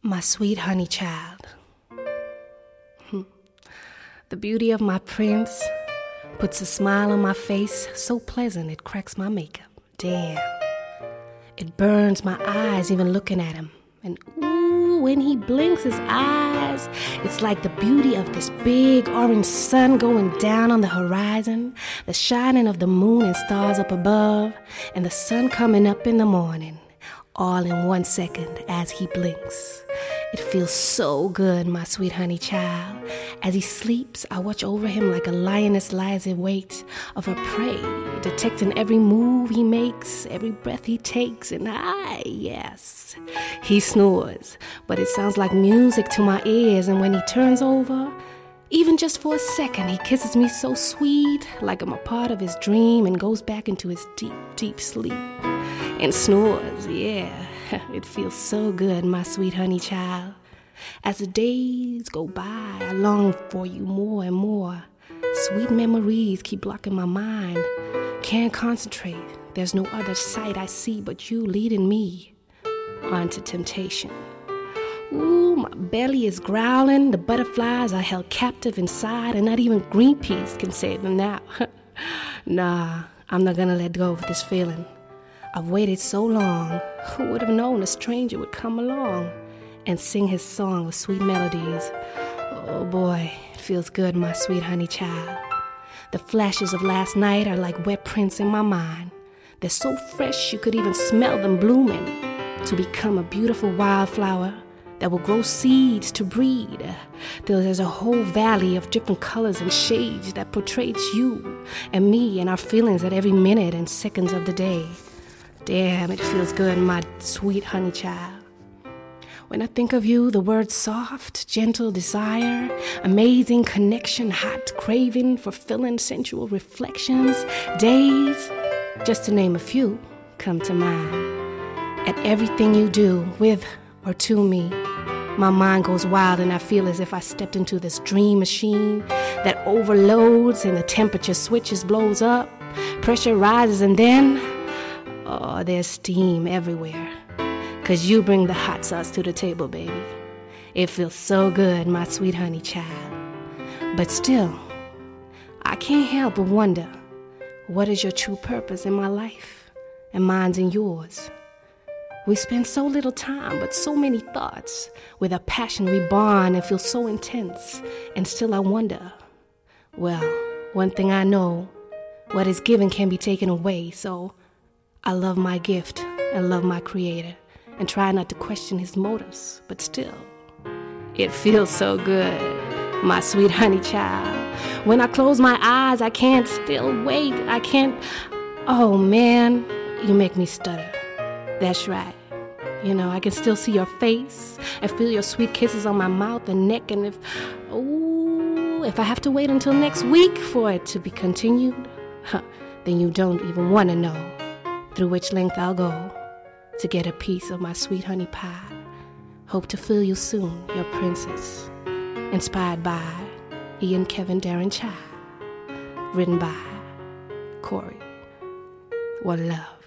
My sweet honey child. The beauty of my prince puts a smile on my face so pleasant it cracks my makeup. Damn. It burns my eyes even looking at him. And ooh, when he blinks his eyes, it's like the beauty of this big orange sun going down on the horizon, the shining of the moon and stars up above, and the sun coming up in the morning, all in 1 second as he blinks. It feels so good, my sweet honey child. As he sleeps, I watch over him like a lioness lies in wait of her prey, detecting every move he makes, every breath he takes, and yes, he snores, but it sounds like music to my ears, and when he turns over, even just for a second, he kisses me so sweet, like I'm a part of his dream, and goes back into his deep, deep sleep, and snores, yeah. It feels so good, my sweet honey child. As the days go by, I long for you more and more. Sweet memories keep blocking my mind. Can't concentrate. There's no other sight I see but you leading me onto temptation. Ooh, my belly is growling. The butterflies are held captive inside, and not even Greenpeace can save them now. Nah, I'm not gonna let go of this feeling. I've waited so long. Who would have known a stranger would come along and sing his song of sweet melodies? Oh boy, it feels good, my sweet honey child. The flashes of last night are like wet prints in my mind. They're so fresh you could even smell them blooming to become a beautiful wildflower that will grow seeds to breed. There's a whole valley of different colors and shades that portrays you and me and our feelings at every minute and seconds of the day. Damn, it feels good, my sweet honey child. When I think of you, the words soft, gentle desire, amazing connection, hot craving, fulfilling sensual reflections, days, just to name a few, come to mind. At everything you do, with or to me, my mind goes wild and I feel as if I stepped into this dream machine that overloads and the temperature switches, blows up, pressure rises, and then oh, there's steam everywhere. 'Cause you bring the hot sauce to the table, baby. It feels so good, my sweet honey child. But still, I can't help but wonder, what is your true purpose in my life? And mine's in yours. We spend so little time, but so many thoughts. With a passion we bond and feel so intense. And still I wonder, well, one thing I know, what is given can be taken away, so I love my gift and love my creator and try not to question his motives, but still, it feels so good, my sweet honey child. When I close my eyes, I can't still wait. I can't, oh man, you make me stutter. That's right. You know, I can still see your face and feel your sweet kisses on my mouth and neck, and if I have to wait until next week for it to be continued, then you don't even want to know through which length I'll go to get a piece of my sweet honey pie. Hope to fill you soon, your princess. Inspired by Ian Kevin Darren Chai. Written by Corey. One love.